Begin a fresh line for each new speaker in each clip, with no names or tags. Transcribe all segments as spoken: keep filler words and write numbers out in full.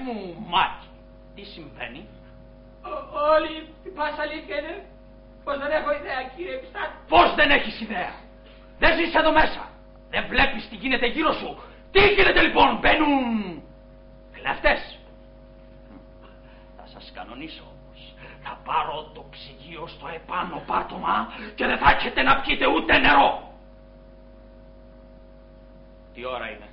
μου, Μάκη, τι συμβαίνει?
Ο- Όλη η πάσα αλήθεια είναι πως δεν έχω ιδέα, κύριε επιστάτη.
Πώς δεν έχεις ιδέα? Δεν ζεις εδώ μέσα. Δεν βλέπεις τι γίνεται γύρω σου. Τι γίνεται λοιπόν? Μπαίνουν κλέφτες. Θα σας κανονίσω όμως. Θα πάρω το ψυγείο στο επάνω πάτωμα και δεν θα έχετε να πιείτε ούτε νερό. Τι ώρα είναι?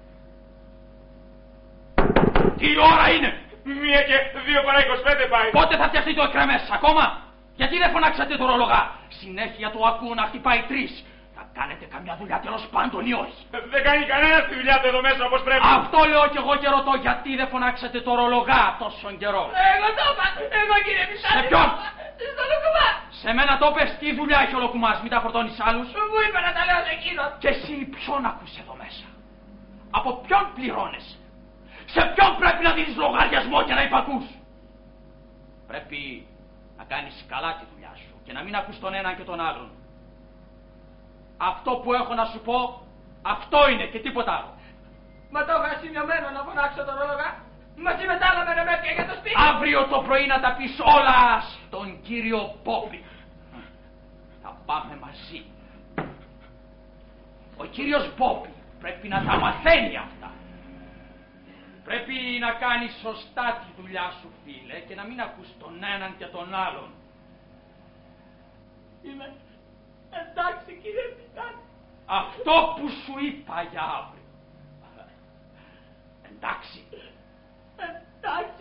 Τι ώρα είναι?
Μία και δύο παρά είκοσι πέντε πάει.
Πότε θα φτιαχτεί το εκρεμές ακόμα? Γιατί δεν φωνάξατε το ρολογά? Συνέχεια το ακούω να χτυπάει τρεις. Θα κάνετε καμιά δουλειά τέλος πάντων ή όχι?
Δεν κάνει κανένα τη δουλειά του εδώ μέσα όπως πρέπει.
Αυτό λέω κι εγώ και ρωτώ, γιατί δεν φωνάξατε το ρολογά τόσον καιρό?
Εγώ το είπα, εγώ κύριε επιστάτη.
Σε ποιον?
Στο Λουκουμά.
Σε μένα το πες, τι δουλειά έχει ο Λοκουμάς, μην τα φορτώνεις άλλους.
Μου είπε να τα λέω σε εκείνο.
Και εσύ ποιον ακούς εδώ μέσα? Από ποιον πληρώνεσαι? Σε ποιον πρέπει να δίνεις λογαριασμό και να υπακούς? Πρέπει να κάνεις καλά τη δουλειά σου και να μην ακούς τον έναν και τον άλλον. Αυτό που έχω να σου πω, αυτό είναι και τίποτα άλλο.
Μα το είχα σημειωμένο να φωνάξω τον ρολογά. Μαζί με τα άλλα με ρεμέτια για το σπίτι.
Αύριο το πρωί να τα πεις όλα στον κύριο Πόπη. Θα πάμε μαζί. Ο κύριος Πόπη πρέπει να τα μαθαίνει αυτά. Πρέπει να κάνεις σωστά τη δουλειά σου, φίλε, και να μην ακούς τον έναν και τον άλλον.
Είμαι εντάξει κύριε επιστάτη.
Αυτό που σου είπα για αύριο. Εντάξει.
Εντάξει.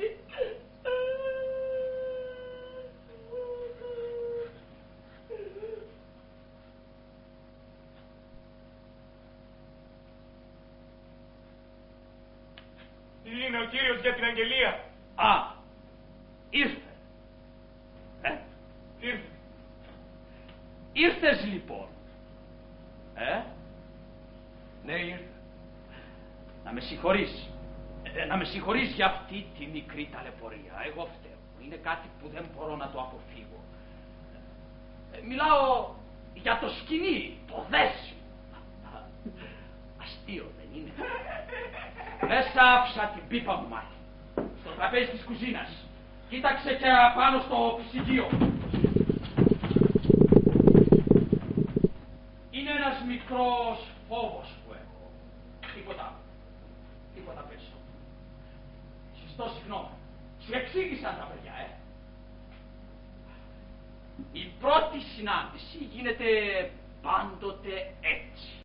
Είναι ο κύριος για την αγγελία.
Α, ήρθε. Ε,
Ήρθε.
ήρθες λοιπόν. Ε, ναι ήρθε. Να με συγχωρείς. Ε, να με συγχωρείς για αυτή τη μικρή ταλαιπωρία. Εγώ φταίω. Είναι κάτι που δεν μπορώ να το αποφύγω. Ε, μιλάω για το σκηνή, το δέσιμο. Αστείο δεν είναι? Μέσα άφησα την πίπα μου, Μάκη. Στο τραπέζι της κουζίνας. Κοίταξε και πάνω στο ψυγείο. Είναι ένας μικρός φόβος που έχω. Τίποτα. Τίποτα περισσότερο. Συστώ συγγνώμη. Σου εξήγησαν τα παιδιά, ε. Η πρώτη συνάντηση γίνεται πάντοτε έτσι.